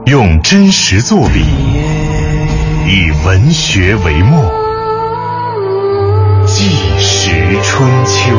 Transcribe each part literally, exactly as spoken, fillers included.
用真实作笔，以文学为墨，纪实春秋。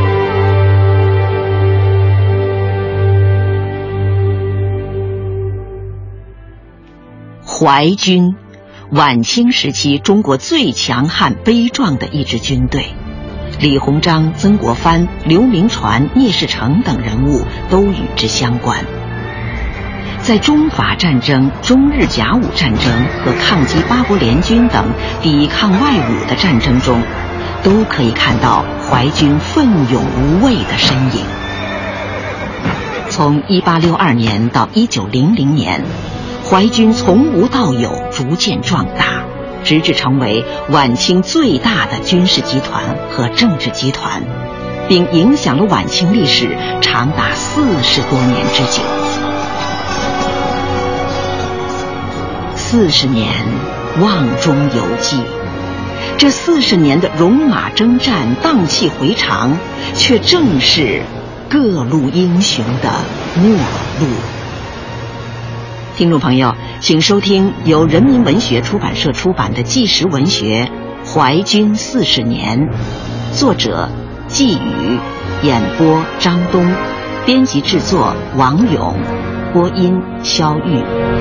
淮军，晚清时期中国最强悍悲壮的一支军队，李鸿章、曾国藩、刘铭传、聂士成等人物都与之相关。在中法战争、中日甲午战争和抗击八国联军等抵抗外侮的战争中，都可以看到淮军奋勇无畏的身影。从一八六二年到一九零零年，淮军从无到有，逐渐壮大，直至成为晚清最大的军事集团和政治集团，并影响了晚清历史长达四十多年之久。四十年望中犹记，这四十年的戎马征战、荡气回肠，却正是各路英雄的末路。听众朋友，请收听由人民文学出版社出版的纪实文学《淮军四十年》，作者季宇，演播张东，编辑制作王勇，播音肖玉。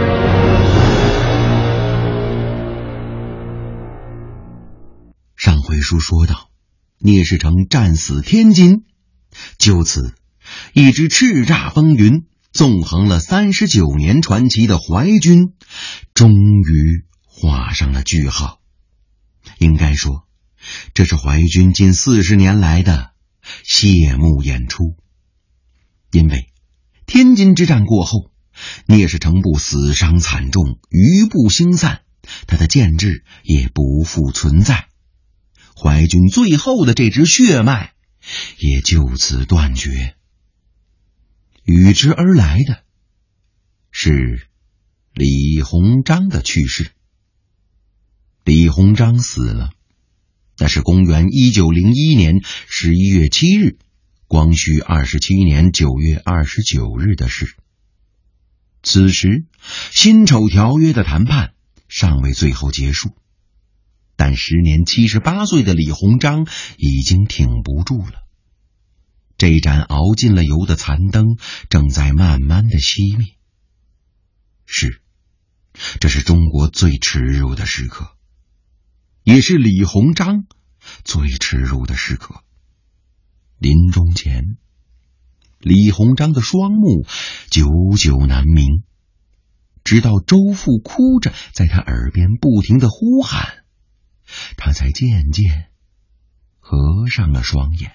上回书说到，聂士成战死天津，就此一支叱咤风云、纵横了三十九年传奇的淮军终于画上了句号。应该说，这是淮军近四十年来的谢幕演出。因为天津之战过后，聂士成部死伤惨重，余部星散，他的建制也不复存在，淮军最后的这支血脉也就此断绝。与之而来的是李鸿章的去世。李鸿章死了，那是公元一九零一年十一月七日，光绪二十七年九月二十九日的事。此时辛丑条约的谈判尚未最后结束，但时年七十八岁的李鸿章已经挺不住了。这盏熬尽了油的残灯正在慢慢的熄灭。是，这是中国最耻辱的时刻，也是李鸿章最耻辱的时刻。临终前，李鸿章的双目久久难明，直到周父哭着在他耳边不停地呼喊，他才渐渐合上了双眼。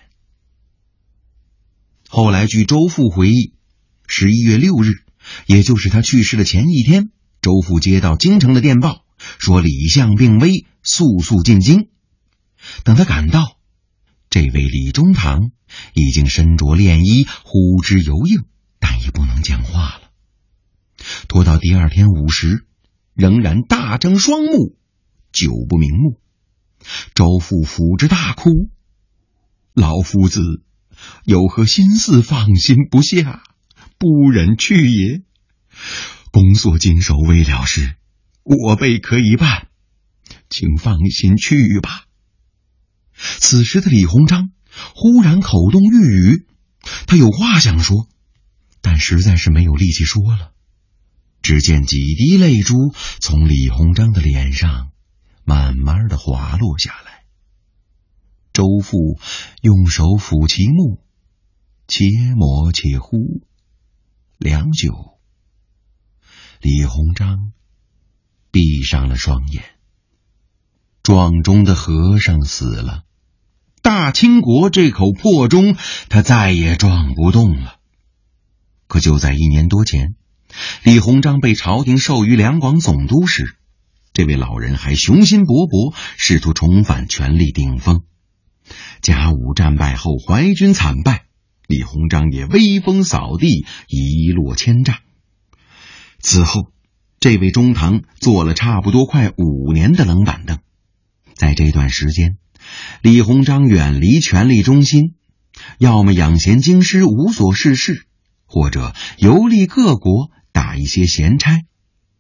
后来据周父回忆，十一月六日，也就是他去世的前一天，周父接到京城的电报，说李相病危，速速进京。等他赶到，这位李中堂已经身着殓衣，呼之犹应，但也不能讲话了。拖到第二天午时，仍然大睁双目，久不瞑目。周父抚之大哭，老夫子有何心思放心不下，不忍去也。公所经手未了事，我辈可以办，请放心去吧。此时的李鸿章忽然口动欲语，他有话想说，但实在是没有力气说了。只见几滴泪珠从李鸿章的脸上慢慢的滑落下来。周父用手抚其目，且抹且呼，良久，李鸿章闭上了双眼。庄中的和尚死了，大清国这口破钟他再也撞不动了。可就在一年多前，李鸿章被朝廷授予两广总督时，这位老人还雄心勃勃，试图重返权力顶峰。甲午战败后，淮军惨败，李鸿章也威风扫地，一落千丈。此后，这位中堂做了差不多快五年的冷板凳。在这段时间，李鸿章远离权力中心，要么养闲京师无所事事，或者游历各国打一些闲差，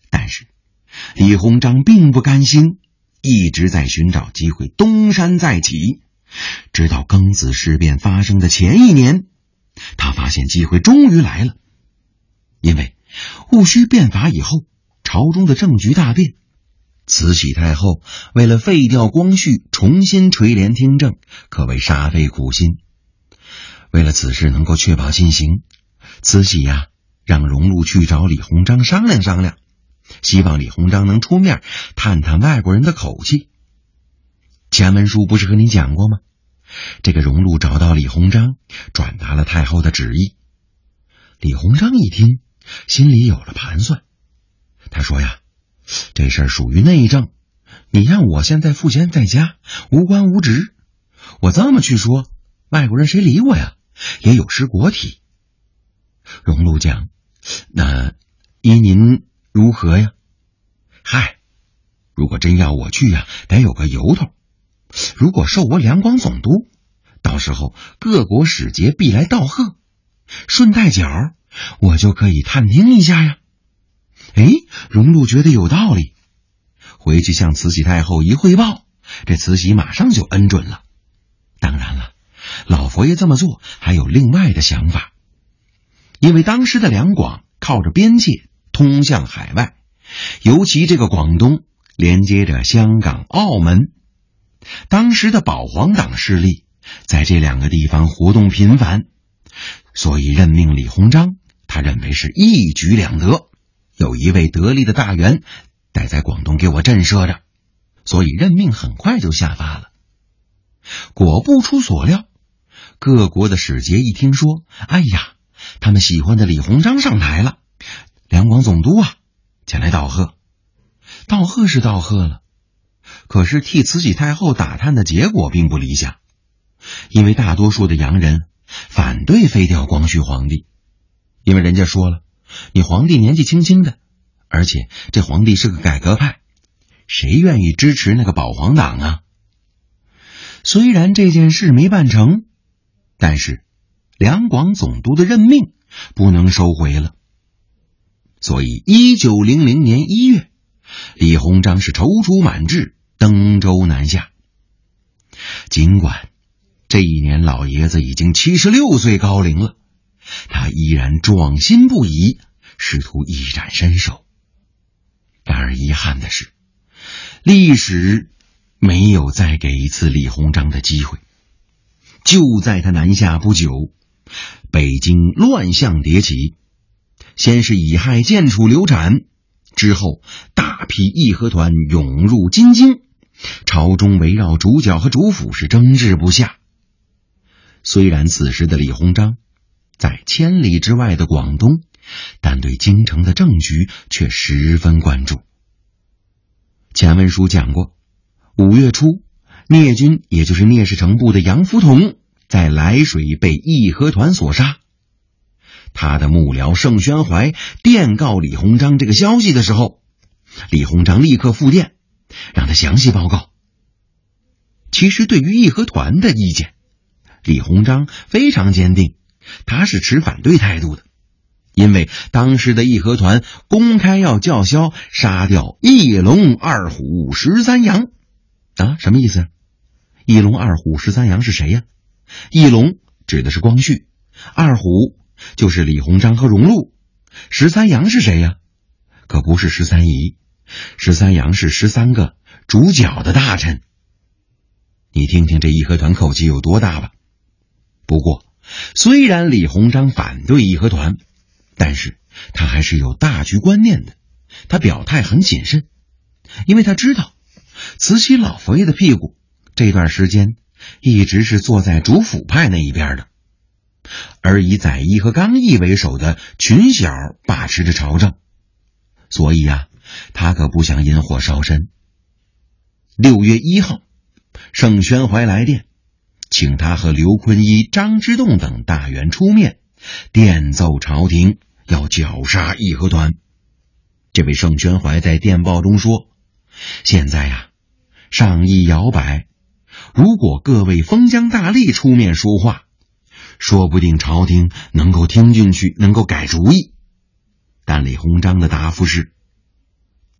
但是李鸿章并不甘心，一直在寻找机会东山再起，直到庚子事变发生的前一年，他发现机会终于来了。因为戊戌变法以后，朝中的政局大变，慈禧太后为了废掉光绪，重新垂帘听政，可谓煞费苦心。为了此事能够确保进行，慈禧呀、啊、让荣禄去找李鸿章商量商量，希望李鸿章能出面探探外国人的口气。前文书不是和你讲过吗？这个荣禄找到李鸿章，转达了太后的旨意。李鸿章一听，心里有了盘算。他说呀，这事儿属于内政，你让我现在赋闲在家，无官无职，我这么去说，外国人谁理我呀？也有失国体。荣禄讲，那依您如何呀？嗨，如果真要我去呀、啊，得有个由头。如果授我两广总督，到时候各国使节必来道贺，顺带脚我就可以探听一下呀。哎，荣禄觉得有道理，回去向慈禧太后一汇报，这慈禧马上就恩准了。当然了，老佛爷这么做还有另外的想法，因为当时的两广靠着边界通向海外，尤其这个广东连接着香港、澳门，当时的保皇党势力在这两个地方活动频繁，所以任命李鸿章，他认为是一举两得，有一位得力的大员得在广东给我震慑着，所以任命很快就下发了。果不出所料，各国的使节一听说，哎呀，他们喜欢的李鸿章上台了，两广总督啊前来道贺。道贺是道贺了，可是替慈禧太后打探的结果并不理想，因为大多数的洋人反对废掉光绪皇帝，因为人家说了，你皇帝年纪轻轻的，而且这皇帝是个改革派，谁愿意支持那个保皇党啊？虽然这件事没办成，但是两广总督的任命不能收回了。所以一九零零年一月，李鸿章是踌躇满志，登舟南下。尽管这一年老爷子已经七十六岁高龄了，他依然壮心不已，试图一展身手。然而遗憾的是，历史没有再给一次李鸿章的机会。就在他南下不久，北京乱象迭起，先是乙亥建储流产，之后大批义和团涌入京津，朝中围绕主角和主辅是争执不下。虽然此时的李鸿章在千里之外的广东，但对京城的政局却十分关注。前文书讲过，五月初，聂军也就是聂士成部的杨福同在涞水被义和团所杀。他的幕僚盛宣怀电告李鸿章这个消息的时候，李鸿章立刻复电，让他详细报告。其实对于义和团的意见，李鸿章非常坚定，他是持反对态度的，因为当时的义和团公开要叫嚣杀掉一龙二虎十三羊啊，什么意思？一龙二虎十三羊是谁呀？一龙指的是光绪，二虎就是李鸿章和荣禄，十三羊是谁呀？可不是十三姨，十三羊是十三个主角的大臣。你听听这义和团口气有多大吧。不过虽然李鸿章反对义和团，但是他还是有大局观念的，他表态很谨慎，因为他知道慈禧老佛爷的屁股这段时间一直是坐在主辅派那一边的，而以载漪和刚毅为首的群小把持着朝政，所以啊，他可不想引火烧身。六月一号，盛宣怀来电，请他和刘坤一、张之洞等大员出面，电奏朝廷要绞杀义和团。这位盛宣怀在电报中说，现在呀、啊，上议摇摆，如果各位封疆大吏出面说话，说不定朝廷能够听进去，能够改主意。但李鸿章的答复是，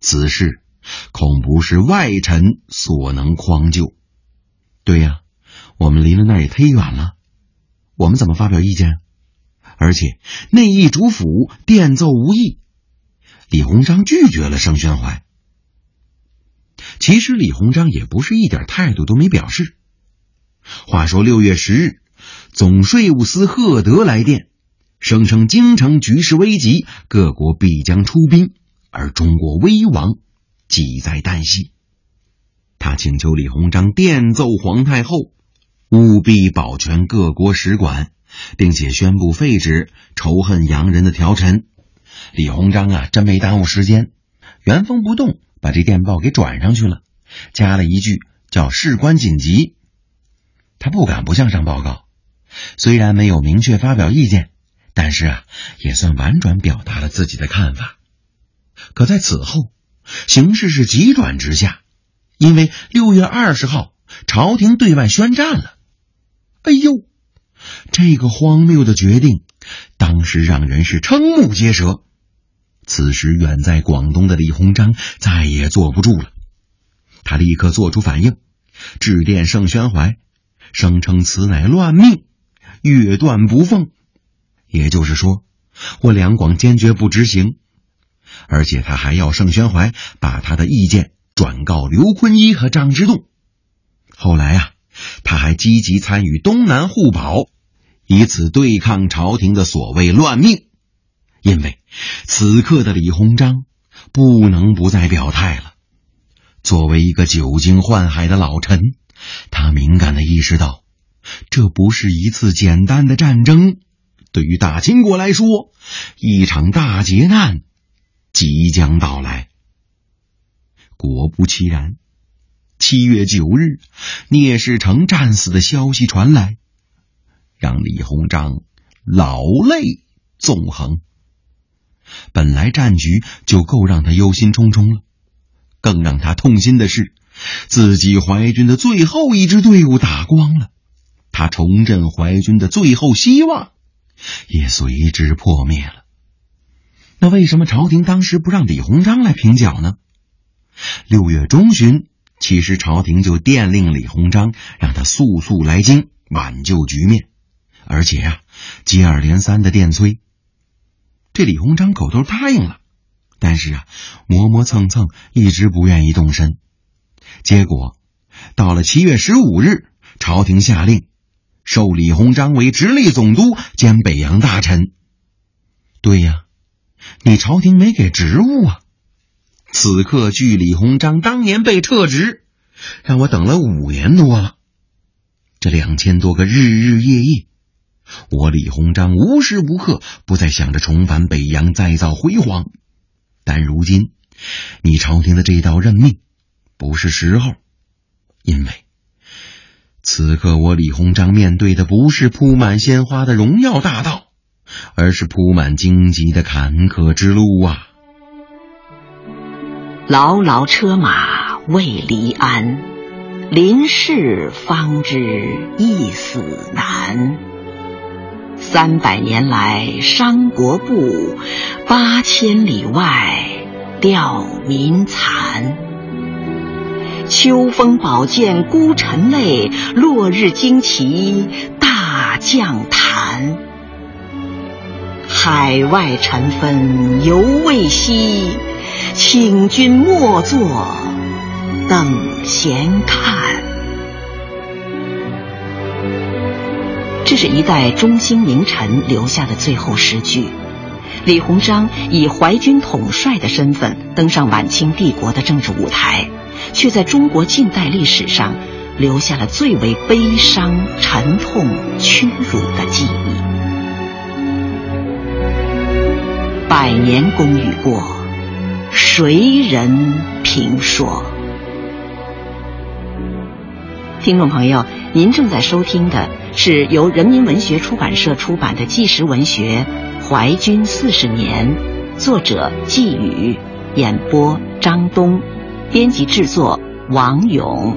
此事恐不是外臣所能匡救。对呀，我们离了那也忒远了，我们怎么发表意见？而且内议主府电奏无益，李鸿章拒绝了盛宣怀。其实李鸿章也不是一点态度都没表示。话说六月十日，总税务司赫德来电，声称京城局势危急，各国必将出兵，而中国危亡急在旦夕。他请求李鸿章电奏皇太后，务必保全各国使馆，并且宣布废止仇恨洋人的条陈。李鸿章啊，真没耽误时间，原封不动把这电报给转上去了，加了一句叫事关紧急。他不敢不向上报告，虽然没有明确发表意见，但是啊，也算婉转表达了自己的看法。可在此后，形势是急转直下，因为六月二十号，朝廷对外宣战了。哎呦，这个荒谬的决定，当时让人是瞠目结舌。此时远在广东的李鸿章再也坐不住了，他立刻做出反应，致电盛宣怀，声称此乃乱命，越断不奉。也就是说，我两广坚决不执行。而且他还要盛宣怀把他的意见转告刘坤一和张之洞。后来啊，他还积极参与东南互保，以此对抗朝廷的所谓乱命。因为此刻的李鸿章不能不再表态了。作为一个久经宦海的老臣，他敏感地意识到，这不是一次简单的战争，对于大清国来说，一场大劫难即将到来。果不其然，七月九日，聂士成战死的消息传来，让李鸿章老泪纵横。本来战局就够让他忧心忡忡了，更让他痛心的是，自己淮军的最后一支队伍打光了，他重振淮军的最后希望也随之破灭了。那为什么朝廷当时不让李鸿章来平剿呢？六月中旬，其实朝廷就电令李鸿章让他速速来京挽救局面，而且啊，接二连三的电催。这李鸿章口头答应了，但是啊，磨磨蹭蹭，一直不愿意动身。结果到了七月十五日，朝廷下令授李鸿章为直隶总督兼北洋大臣。对呀，你朝廷没给职务啊。此刻距李鸿章当年被撤职，让我等了五年多了。这两千多个日日夜夜，我李鸿章无时无刻不在想着重返北洋，再造辉煌。但如今你朝廷的这道任命不是时候，因为此刻我李鸿章面对的不是铺满鲜花的荣耀大道，而是铺满荆棘的坎坷之路啊。 牢牢车马未离鞍，临事方知一死难。三百年来商国步，八千里外吊民残。秋风宝剑孤臣泪，落日旌旗大将坛。海外尘纷犹未息，请君莫作等闲看。这是一代中兴名臣留下的最后诗句。李鸿章以淮军统帅的身份登上晚清帝国的政治舞台，却在中国近代历史上留下了最为悲伤、沉痛、屈辱的记忆。百年功与过，谁人评说？听众朋友，您正在收听的是由人民文学出版社出版的纪实文学《淮军四十年》，作者季宇，演播张东，编辑制作王勇。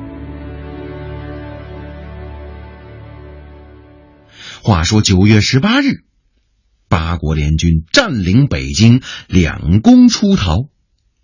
话说九月十八日，八国联军占领北京，两攻出逃。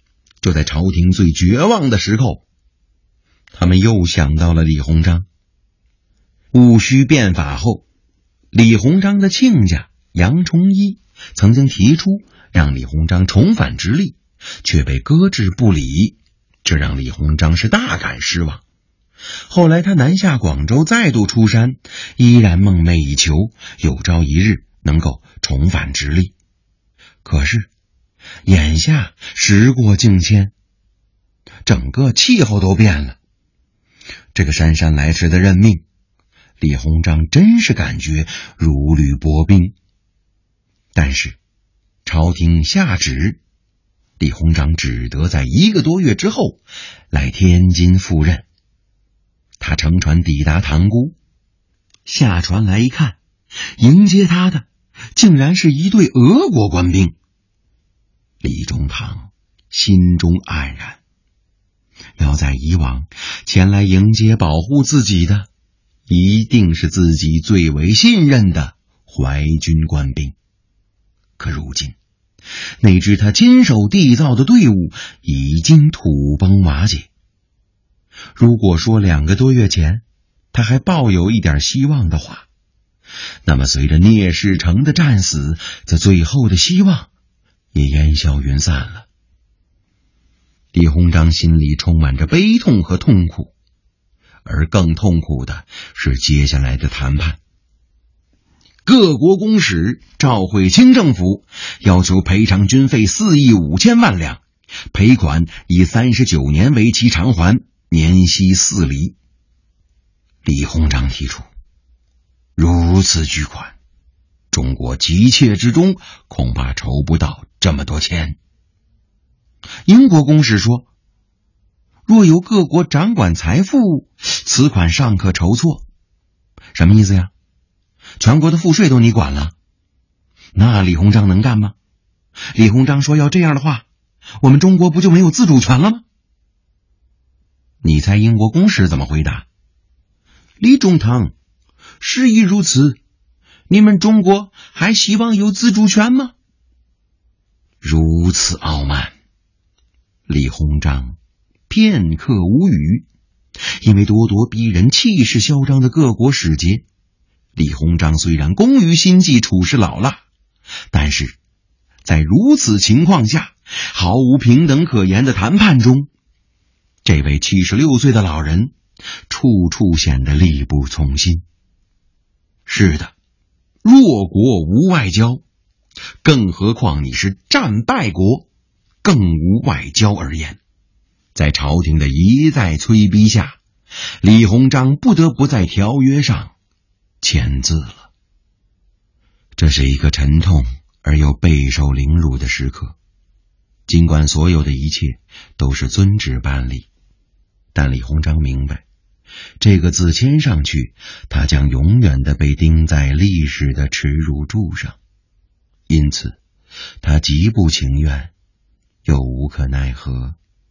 就在朝廷最绝望的时候，他们又想到了李鸿章。戊戌变法后，李鸿章的亲家杨崇一曾经提出让李鸿章重返直隶，却被搁置不理，这让李鸿章是大感失望。后来他南下广州，再度出山，依然梦寐以求有朝一日能够重返直隶。可是眼下时过境迁，整个气候都变了，这个姗姗来迟的任命，李鸿章真是感觉如履薄冰。但是朝廷下旨，李鸿章只得在一个多月之后来天津赴任。他乘船抵达塘沽，下船来一看，迎接他的竟然是一队俄国官兵。李中堂心中黯然，要在以往前来迎接保护自己的一定是自己最为信任的淮军官兵，可如今那支他亲手缔造的队伍已经土崩瓦解。如果说两个多月前他还抱有一点希望的话，那么随着聂士成的战死，这最后的希望也烟消云散了。李鸿章心里充满着悲痛和痛苦，而更痛苦的是接下来的谈判。各国公使召会清政府，要求赔偿军费四亿五千万两，赔款以三十九年为期偿还，年息四厘。李鸿章提出，如此巨款，中国急切之中恐怕筹不到这么多钱。英国公使说，若由各国掌管财富，此款尚可筹措。什么意思呀？全国的赋税都你管了，那李鸿章能干吗？李鸿章说，要这样的话，我们中国不就没有自主权了吗？你猜英国公使怎么回答？李中堂，事已如此，你们中国还希望有自主权吗？如此傲慢，李鸿章片刻无语。因为咄咄逼人、气势嚣张的各国使节，李鸿章虽然工于心计、处事老辣，但是在如此情况下，毫无平等可言的谈判中，这位七十六岁的老人处处显得力不从心。是的，弱国无外交，更何况你是战败国，更无外交而言。在朝廷的一再催逼下，李鸿章不得不在条约上签字了。这是一个沉痛而又备受凌辱的时刻。尽管所有的一切都是遵旨办理，但李鸿章明白，这个字签上去，他将永远的被钉在历史的耻辱柱上。因此他极不情愿，又无可奈何。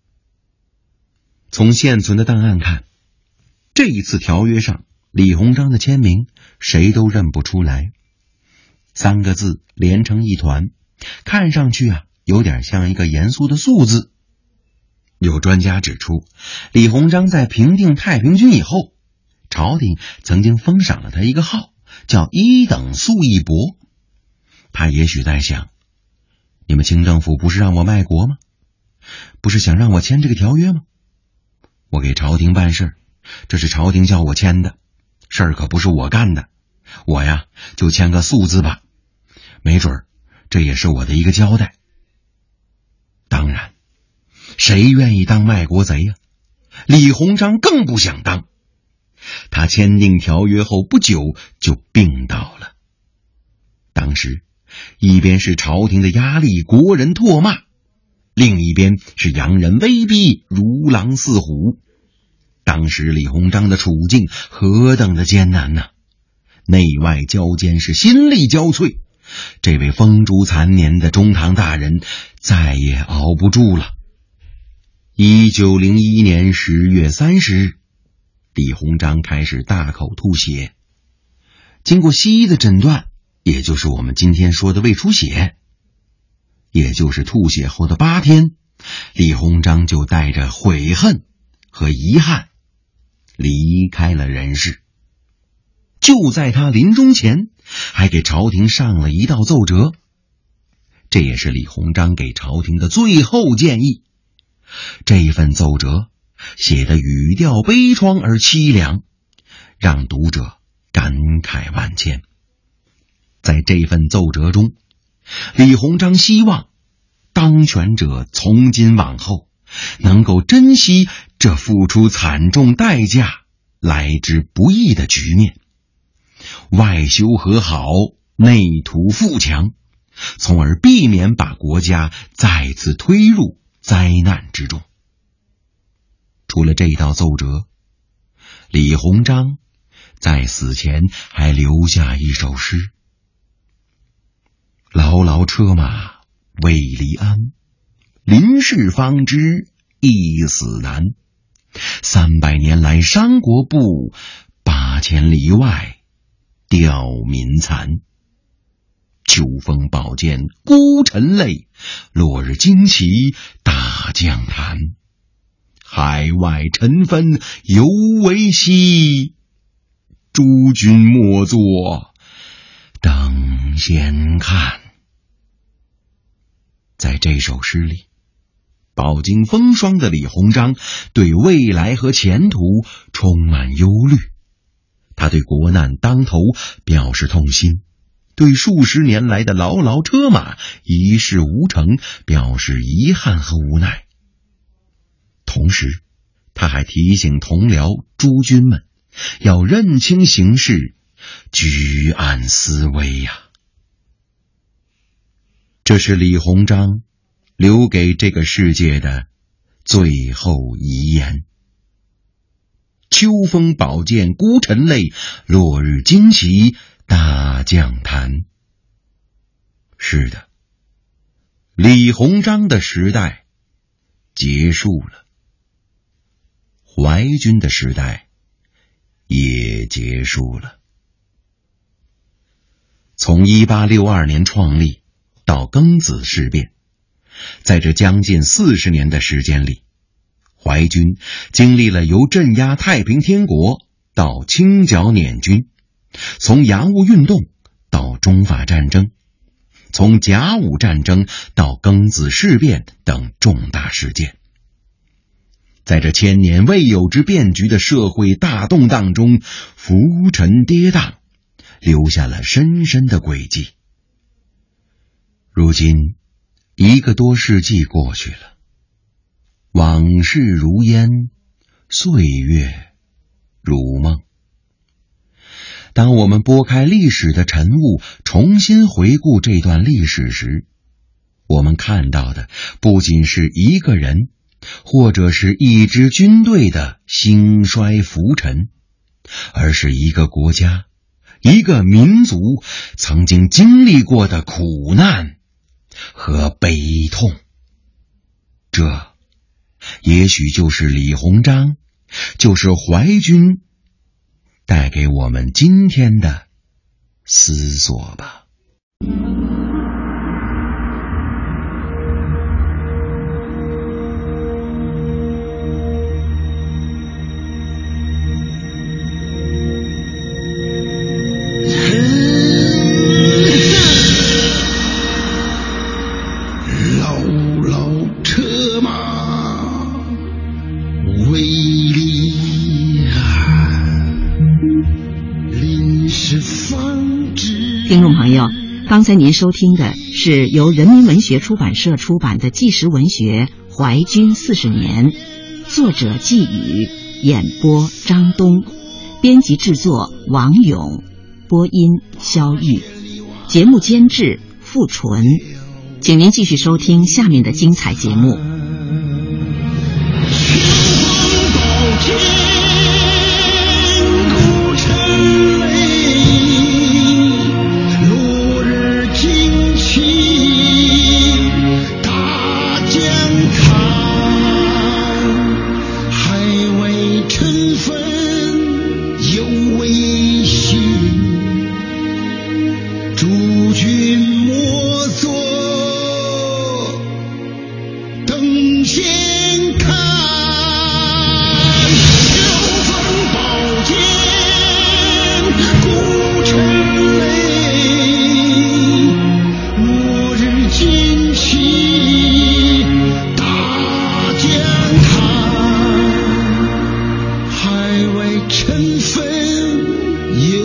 从现存的档案看，这一次条约上李鸿章的签名谁都认不出来，三个字连成一团，看上去啊有点像一个严肃的肃字。有专家指出，李鸿章在平定太平军以后，朝廷曾经封赏了他一个号，叫一等肃义伯。他也许在想，你们清政府不是让我卖国吗？不是想让我签这个条约吗？我给朝廷办事，这是朝廷叫我签的，事儿可不是我干的，我呀就签个肃字吧，没准儿这也是我的一个交代。当然，谁愿意当卖国贼呀？李鸿章更不想当。他签订条约后不久就病倒了。当时一边是朝廷的压力，国人唾骂，另一边是洋人威逼，如狼似虎。当时李鸿章的处境何等的艰难呐、啊！内外交煎，是心力交瘁。这位风烛残年的中堂大人再也熬不住了。一九零一年十月三十日，李鸿章开始大口吐血。经过西医的诊断，也就是我们今天说的胃出血，也就是吐血后的八天李鸿章就带着悔恨和遗憾离开了人世。就在他临终前，还给朝廷上了一道奏折，这也是李鸿章给朝廷的最后建议。这份奏折写的语调悲怆而凄凉，让读者感慨万千。在这份奏折中，李鸿章希望当权者从今往后能够珍惜这付出惨重代价来之不易的局面，外修和好，内图富强，从而避免把国家再次推入灾难之中。除了这道奏折，李鸿章在死前还留下一首诗：劳劳车马未离鞍，临事方知一死难。三百年来商国步，八千里外吊民残。秋风宝剑孤臣泪，落日旌旗大将坛。海外尘分犹为稀，诸君莫作等闲看。在这首诗里，饱经风霜的李鸿章对未来和前途充满忧虑，他对国难当头表示痛心，对数十年来的劳劳车马一事无成表示遗憾和无奈。同时，他还提醒同僚诸军们要认清形势，居安思危呀、啊。这是李鸿章留给这个世界的最后遗言。秋风宝剑孤臣泪，落日旌旗大将坛。是的，李鸿章的时代结束了，淮军的时代也结束了。从一八六二年创立到庚子事变，在这将近四十年的时间里，淮军经历了由镇压太平天国到清剿捻军，从洋务运动到中法战争，从甲午战争到庚子事变等重大事件。在这千年未有之变局的社会大动荡中，浮沉跌宕，留下了深深的轨迹。如今一个多世纪过去了，往事如烟，岁月如梦。当我们拨开历史的晨雾，重新回顾这段历史时，我们看到的不仅是一个人或者是一支军队的兴衰浮沉，而是一个国家、一个民族曾经经历过的苦难和悲痛。这也许就是李鸿章，就是淮军带给我们今天的思索吧。 听众朋友，刚才您收听的是由人民文学出版社出版的纪实文学《淮军四十年》，作者季宇，演播张东，编辑制作王勇，播音肖玉，节目监制付纯。请您继续收听下面的精彩节目。 诸君莫作等明显看，九分宝剑孤城泪，末日旌旗大江滩，海外尘封有